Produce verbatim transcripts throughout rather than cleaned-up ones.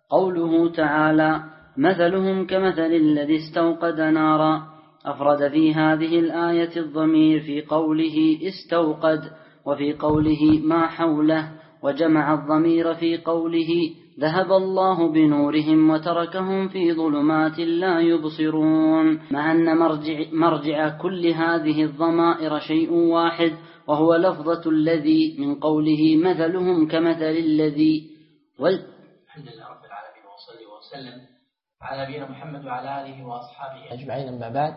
قوله تعالى: مثلهم كمثل الذي استوقد نارا، أفرد في هذه الآية الضمير في قوله استوقد وفي قوله ما حوله، وجمع الضمير في قوله ذهب الله بنورهم وتركهم في ظلمات لا يبصرون، مع أن مرجع, مرجع كل هذه الضمائر شيء واحد، وهو لفظة الذي من قوله مثلهم كمثل الذي. وال... الحمد لله رب العالمين، وصلي وسلم على نبينا محمد وعلى آله وأصحابه أجمعين. أما بعد،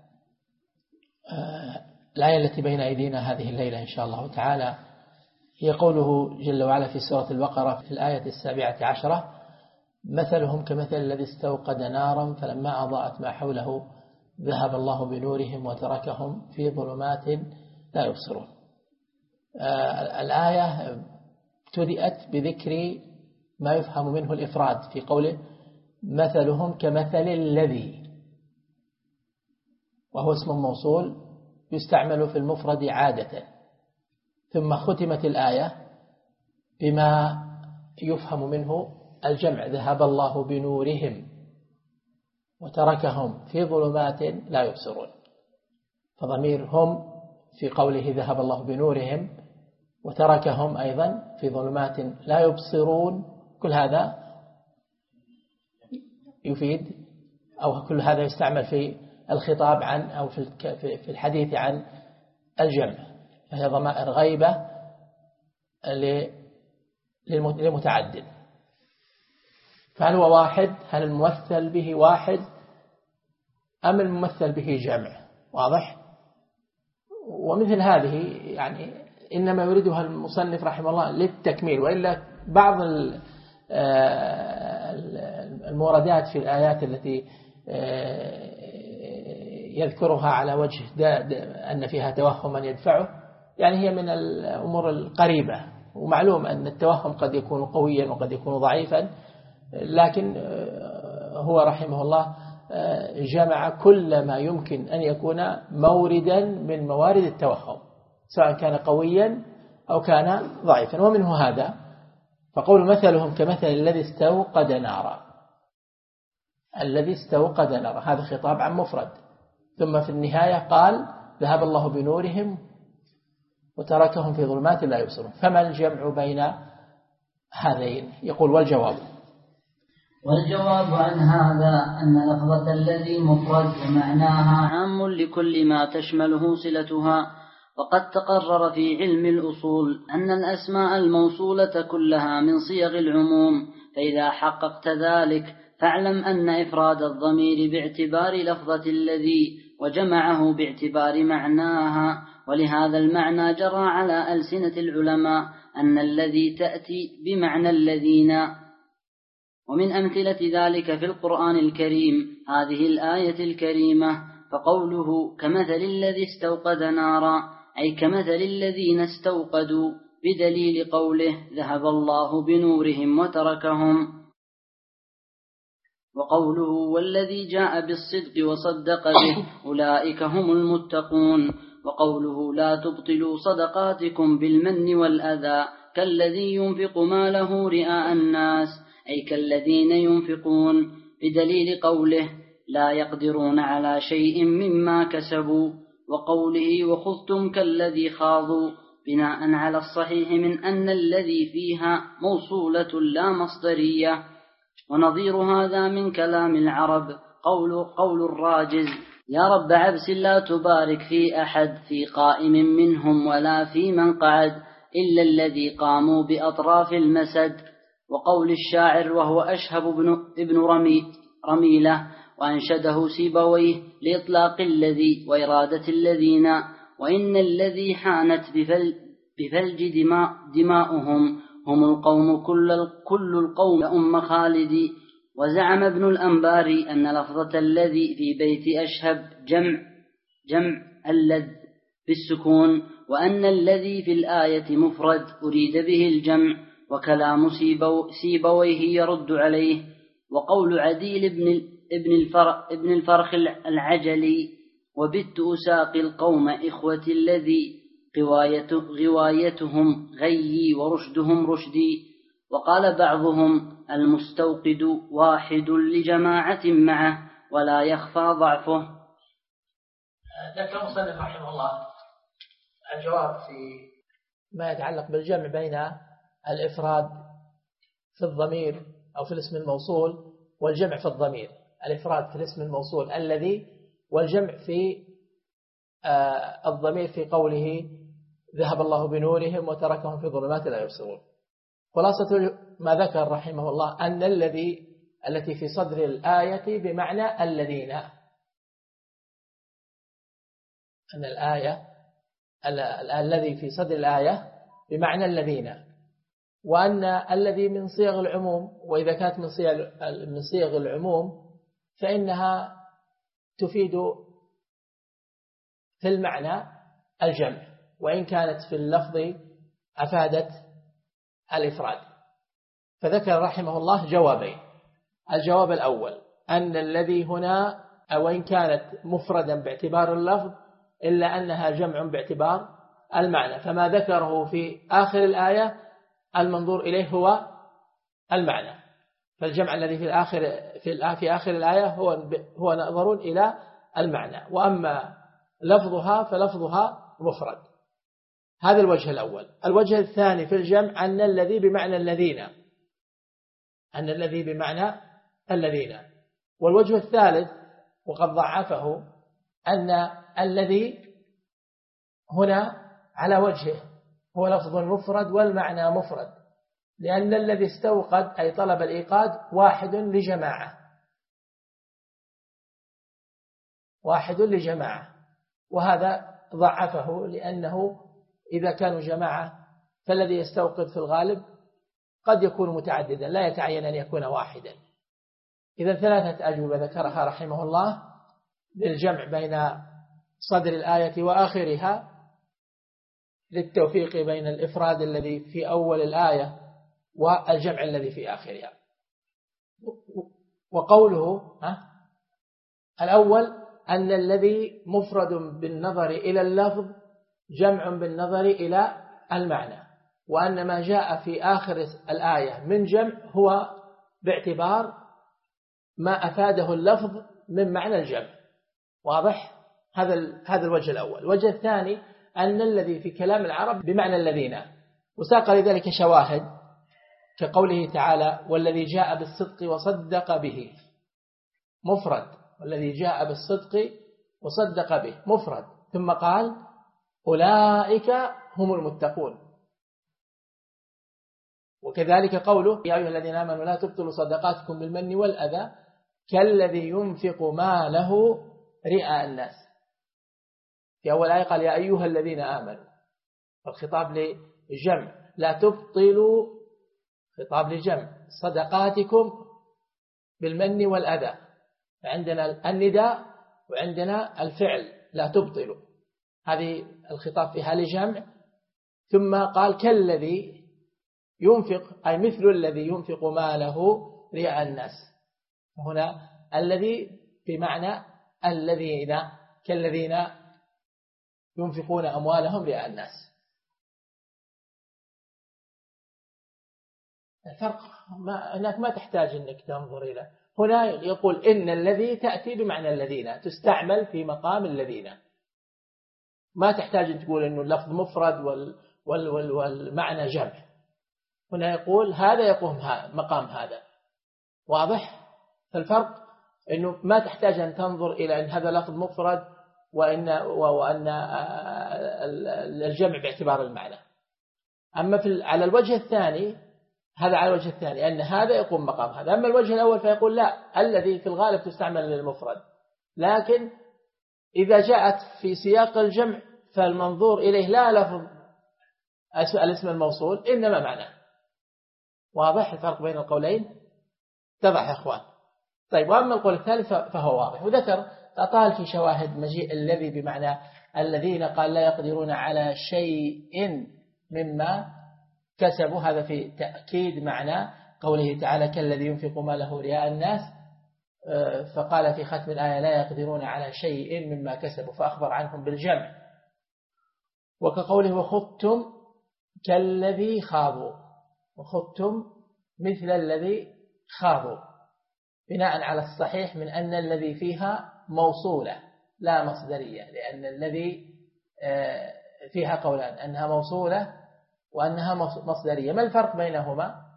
آه الآية التي بين أيدينا هذه الليلة إن شاء الله تعالى هي قوله جل وعلا في سورة البقرة في الآية السابعة عشرة: مثلهم كمثل الذي استوقد نارا فلما أضاءت ما حوله ذهب الله بنورهم وتركهم في ظلمات لا يبصرون. آه الآية ابتدأت بذكر ما يفهم منه الإفراد في قوله مثلهم كمثل الذي، وهو اسم موصول يستعمل في المفرد عادة، ثم ختمت الآية بما يفهم منه الجمع: ذهب الله بنورهم وتركهم في ظلمات لا يبصرون. فضمير هم في قوله ذهب الله بنورهم وتركهم أيضا في ظلمات لا يبصرون، كل هذا يفيد أو كل هذا يستعمل في الخطاب عن أو في الحديث عن الجمع، فهي ضمائر غيبة لمتعدد. فهل هو واحد؟ هل الممثل به واحد أم الممثل به جمع؟ واضح؟ ومثل هذه يعني إنما يريدها المصنف رحمه الله للتكميل، وإلا بعض الموردات في الآيات التي يذكرها على وجه أن فيها توهما يدفعه، يعني هي من الأمور القريبة، ومعلوم أن التوهم قد يكون قويا وقد يكون ضعيفا، لكن هو رحمه الله جمع كل ما يمكن أن يكون موردا من موارد التوهم، سواء كان قويا أو كان ضعيفا، ومنه هذا. فقول مثلهم كمثل الذي استوقد نارا، الذي استوقد نارا هذا خطاب عن مفرد، ثم في النهاية قال ذهب الله بنورهم وتركهم في ظلمات لا يبصرون. فما الجمع بين هذين؟ يقول والجواب والجواب عن هذا أن لفظة الذي مفرد ومعناها عام لكل ما تشمله صلتها، وقد تقرر في علم الأصول أن الأسماء الموصولة كلها من صيغ العموم، فإذا حققت ذلك فاعلم أن إفراد الضمير باعتبار لفظة الذي وجمعه باعتبار معناها، ولهذا المعنى جرى على ألسنة العلماء أن الذي تأتي بمعنى الذين. ومن أمثلة ذلك في القرآن الكريم هذه الآية الكريمة، فقوله كمثل الذي استوقد نارا أي كمثل الذين استوقدوا، بدليل قوله ذهب الله بنورهم وتركهم. وقوله والذي جاء بالصدق وصدق به أولئك هم المتقون. وقوله لا تبطلوا صدقاتكم بالمن والأذى كالذي ينفق ماله رئاء الناس أي كالذين ينفقون، بدليل قوله لا يقدرون على شيء مما كسبوا. وقوله وخذتم كالذي خاضوا، بناء على الصحيح من أن الذي فيها موصولة لا مصدرية. ونظير هذا من كلام العرب قول, قول الراجز يا رب عبس لا تبارك في أحد في قائم منهم ولا في من قعد إلا الذي قاموا بأطراف المسد. وقول الشاعر وهو أشهب بن ابن رمي رميلة وأنشده سيبويه لإطلاق الذي وإرادة الذين، وإن الذي حانت بفل بفلج دماء دماؤهم هم القوم كل, كل القوم أم خالدي. وزعم ابن الأنباري أن لفظة الذي في بيت أشهب جمع جمع اللذ بالسكون، وأن الذي في الآية مفرد أريد به الجمع، وكلام سيبو سيبويه يرد عليه. وقول عديل ابن ابن الفرخ, ابن الفرخ العجلي وبت أساقي القوم إخوة الذي غوايته غوايتهم غيي ورشدهم رشدي. وقال بعضهم المستوقد واحد لجماعة معه ولا يخفى ضعفه. ذكر المصنف رحمه الله الجواب في ما يتعلق بالجمع بين الإفراد في الضمير أو في الاسم الموصول والجمع في الضمير. الإفراد في الاسم الموصول الذي، والجمع في الضمير في قوله ذهب الله بنورهم وتركهم في ظلمات لا يبصرون. خلاصة ما ذكر رحمه الله أن الذي التي في صدر الآية بمعنى الذين، أن الآية الذي في صدر الآية بمعنى الذين، وأن الذي من صيغ العموم، وإذا كانت من صيغ من صيغ العموم فإنها تفيد في المعنى الجمع، وإن كانت في اللفظ أفادت الإفراد. فذكر رحمه الله جوابين. الجواب الأول أن الذي هنا وإن كانت مفردا باعتبار اللفظ إلا أنها جمع باعتبار المعنى، فما ذكره في آخر الآية المنظور إليه هو المعنى، فالجمع الذي في آخر في في آخر الآية هو هو نظر إلى المعنى، وأما لفظها فلفظها مفرد. هذا الوجه الأول. الوجه الثاني في الجمع أن الذي بمعنى الذين، أن الذي بمعنى الذين. والوجه الثالث وقد ضعفه أن الذي هنا على وجهه هو لفظ مفرد والمعنى مفرد، لأن الذي استوقد أي طلب الإيقاد واحد لجماعة، واحد لجماعة، وهذا ضعفه لأنه إذا كانوا جماعة فالذي يستوقد في الغالب قد يكون متعددا لا يتعين أن يكون واحدا. إذا ثلاثة أجوبة ذكرها رحمه الله للجمع بين صدر الآية وآخرها للتوفيق بين الإفراد الذي في أول الآية والجمع الذي في آخرها. وقوله ها الأول أن الذي مفرد بالنظر إلى اللفظ جمع بالنظر إلى المعنى، وأن ما جاء في آخر الآية من جمع هو باعتبار ما أفاده اللفظ من معنى الجمع. واضح؟ هذا هذا الوجه الأول. الوجه الثاني أن الذي في كلام العرب بمعنى الذين، وساق لذلك شواهد كقوله تعالى والذي جاء بالصدق وصدق به مفرد، والذي جاء بالصدق وصدق به مفرد، ثم قال أولئك هم المتقون. وكذلك قوله يا أيها الذين آمنوا لا تبطلوا صدقاتكم بالمن والأذى كالذي ينفق ماله رئاء الناس. في أول آية قال يا أيها الذين آمنوا، والخطاب لجمع، لا تبطلوا خطاب لجمع صدقاتكم بالمن والأذى، عندنا النداء وعندنا الفعل لا تبطلوا، هذه الخطاب فيها لجمع. ثم قال كالذي ينفق أي مثل الذي ينفق ماله رئاء الناس، هنا الذي بمعنى الذين كالذين ينفقون أموالهم رئاء الناس. الفرق ما هناك ما تحتاج أنك تنظر إلى هنا، يقول إن الذي تأتي بمعنى الذين، تستعمل في مقام الذين، ما تحتاج أن تقول إنه اللفظ مفرد وال وال وال والمعنى جمع. هنا يقول هذا يقوم مقام هذا. واضح؟ فالفرق إنه ما تحتاج أن تنظر إلى أن هذا لفظ مفرد وإن وأن الجمع باعتبار المعنى. أما في على الوجه الثاني، هذا على الوجه الثاني أن هذا يقوم مقام هذا. أما الوجه الأول فيقول لا، الذي في الغالب تستعمل للمفرد، لكن إذا جاءت في سياق الجمع فالمنظور إليه لا لفظ الاسم الموصول إنما معناه. واضح الفرق بين القولين؟ اتضح يا أخوان. طيب، وأما القول الثالث فهو واضح، وذكر أطال في شواهد مجيء الذي بمعنى الذين، قال لا يقدرون على شيء مما كسبوا، هذا في تأكيد معنى قوله تعالى كالذي ينفق ماله رئاء الناس، فقال في ختم الآية لا يقدرون على شيء مما كسبوا، فأخبر عنهم بالجمع. وكقوله وخضتم كالذي خابوا، وخضتم مثل الذي خاضوا، بناء على الصحيح من أن الذي فيها موصولة لا مصدرية، لأن الذي فيها قولان أنها موصولة وأنها مصدرية. ما الفرق بينهما؟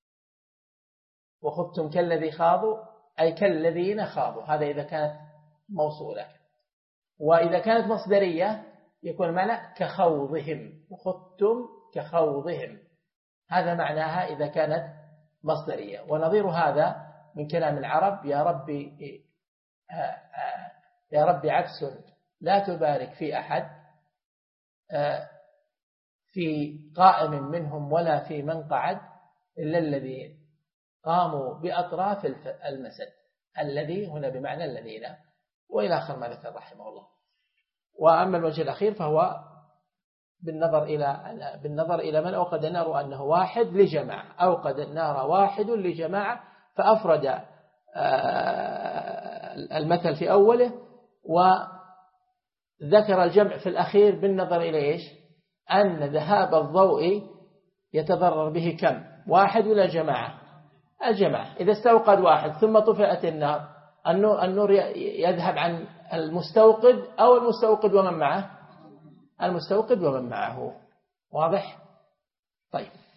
وخذتم كالذي خاضوا أي كالذين خاضوا، هذا إذا كانت موصولة. وإذا كانت مصدرية يكون معنى كخوضهم، وخذتم كخوضهم، هذا معناها إذا كانت مصدرية. ونظير هذا من كلام العرب: يا ربي يا ربي عبس لا تبارك في أحد، في قائم منهم ولا في من قعد، إلا الذين قاموا بأطراف المسد. الذي هنا بمعنى الذين، وإلى آخر ما ذكر رحمه الله. وأما الوجه الأخير فهو بالنظر إلى بالنظر إلى من أوقد النار أنه واحد لجماعة، أوقد النار واحد لجماعة، فأفرد المثل في أوله وذكر الجمع في الأخير بالنظر إلى إيش؟ أن ذهاب الضوء يتضرر به كم؟ واحد ولا جماعة؟ الجماعة. إذا استوقد واحد ثم طفئت النار، النور يذهب عن المستوقد أو المستوقد ومن معه؟ المستوقد ومن معه. واضح؟ طيب.